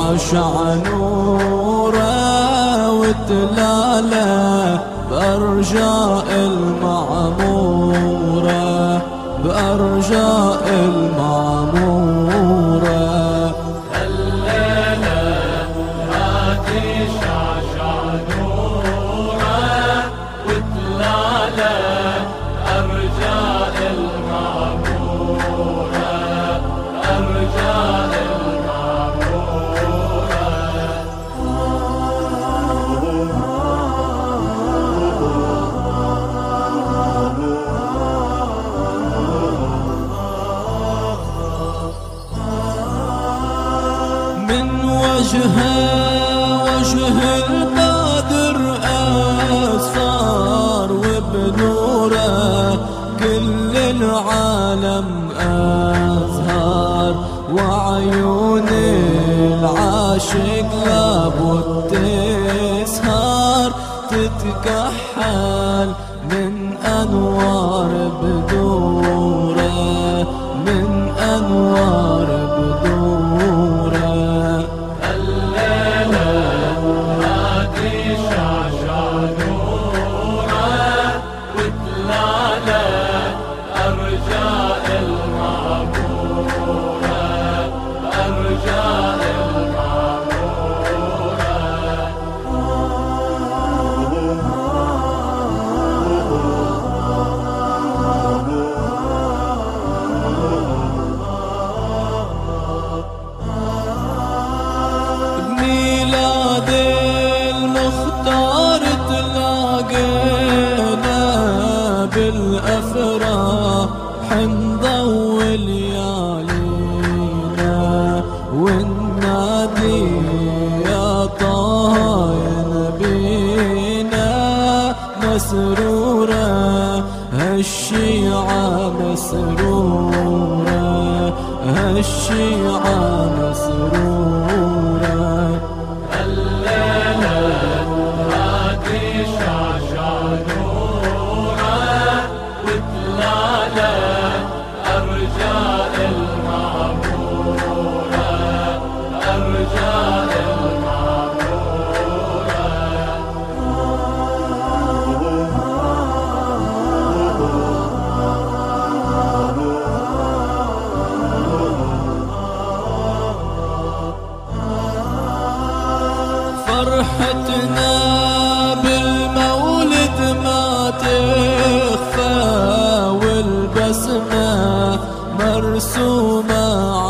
شعشع نوره وتلاله بأرجاء المعمورة، بأرجاء المعمورة. الليلة هاتي شعشع نوره وتلاله أرجاء المعمورة، أرجاء من وجه القادر أسفار وبنوره كل العالم أزهار، وعيون العاشق لابد تسهر تتكحل من أنوار بدوره، من أنوار بدوره. الليلة هاتي شعشع نوره وتلاله أرجاء المعمورة، أرجاء ميلاد المختار تلاقينا بالأفراح نضوي ليالينا، والنادي يا طه يا نبينا مسرورة، هالشيعة مسرورة، هالشيعة مسرورة. الليلة هاتي شعشع نوره وتلاله أرجاء المعمورة، أرجاء فرحتنا بالمولد ما تخفى، والبسمة مرسومة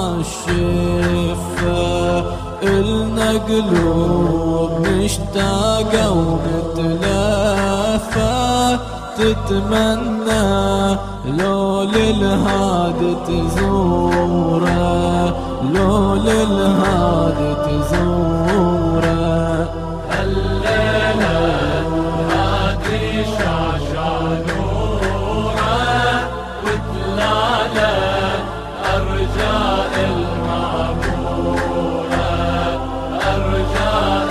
عالشفة، إلنا قلوب مشتاقة ومتلافة تتمنى لو للهادي تزوره، لو للهادي تزوره. الليلة هاتي شعشع نوره وتلاله أرجاء المعمورة، أرجاء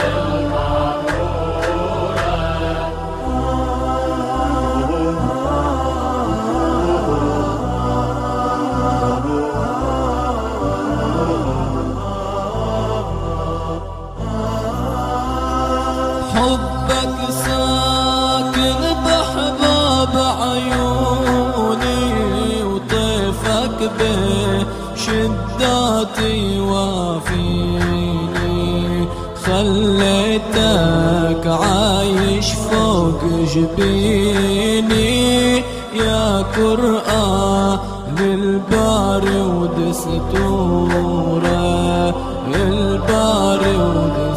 حبك ساكن بحباب عيوني، وطيفك بشداتي وافيني، خليتك عايش فوق جبيني يا قرآن للباري ودستوره، الباري ودستوره.